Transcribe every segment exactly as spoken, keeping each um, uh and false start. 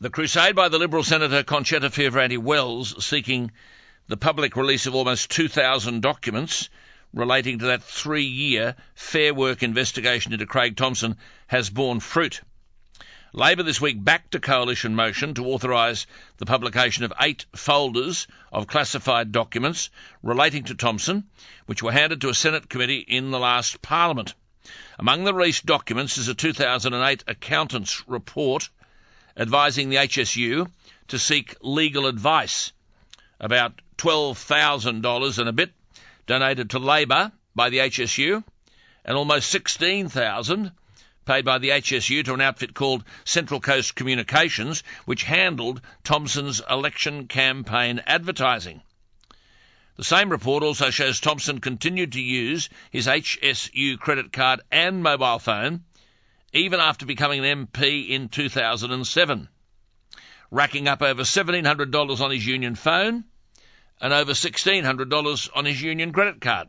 The crusade by the Liberal Senator Conchetta Fierravanti-Wells seeking the public release of almost two thousand documents relating to that three-year Fair Work investigation into Craig Thomson has borne fruit. Labor this week backed a coalition motion to authorise the publication of eight folders of classified documents relating to Thomson, which were handed to a Senate committee in the last Parliament. Among the released documents is a two thousand eight accountant's report advising the H S U to seek legal advice. About twelve thousand dollars and a bit donated to Labor by the H S U, and almost sixteen thousand dollars paid by the H S U to an outfit called Central Coast Communications, which handled Thomson's election campaign advertising. The same report also shows Thomson continued to use his H S U credit card and mobile phone even after becoming an M P in two thousand seven, racking up over seventeen hundred dollars on his union phone and over sixteen hundred dollars on his union credit card.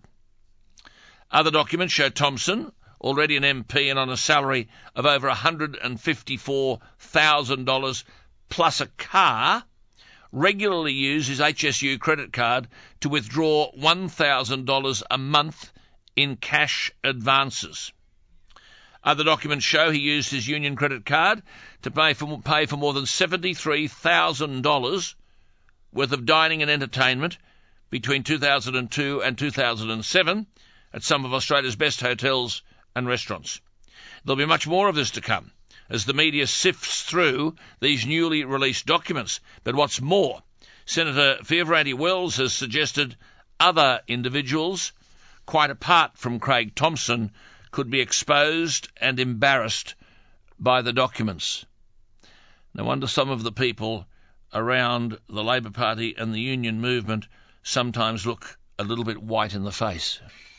Other documents show Thomson, already an M P and on a salary of over one hundred fifty-four thousand dollars plus a car, regularly use his H S U credit card to withdraw one thousand dollars a month in cash advances. Other documents show he used his union credit card to pay for, pay for more than seventy-three thousand dollars worth of dining and entertainment between two thousand two and two thousand seven at some of Australia's best hotels and restaurants. There'll be much more of this to come as the media sifts through these newly released documents. But what's more, Senator Fierravanti-Wells has suggested other individuals, quite apart from Craig Thomson, could be exposed and embarrassed by the documents. No wonder some of the people around the Labor Party and the union movement sometimes look a little bit white in the face.